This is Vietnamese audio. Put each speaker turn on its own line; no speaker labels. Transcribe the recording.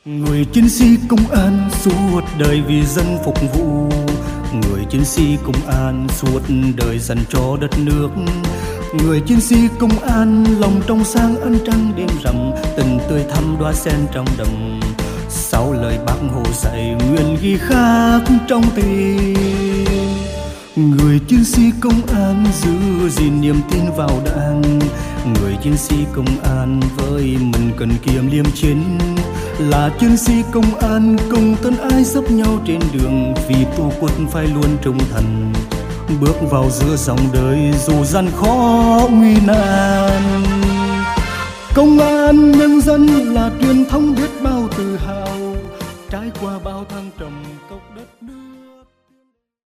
Người chiến sĩ công an suốt đời vì dân phục vụ, người chiến sĩ công an suốt đời dành cho đất nước. Người chiến sĩ công an lòng trong sáng ân trăng đêm rằm, tình tươi thắm đóa sen trong đầm. Sau lời bác Hồ dạy nguyện ghi khắc trong tim. Người chiến sĩ công an giữ gìn niềm tin vào Đảng. Người chiến sĩ công an với mình cần kiệm liêm chính. Là chiến sĩ công an cùng thân ai giúp nhau trên đường, vì tổ quốc phải luôn trung thành. Bước vào giữa dòng đời dù gian khó nguy nan. Công an nhân dân là truyền thống biết bao tự hào, trải qua bao thăng trầm.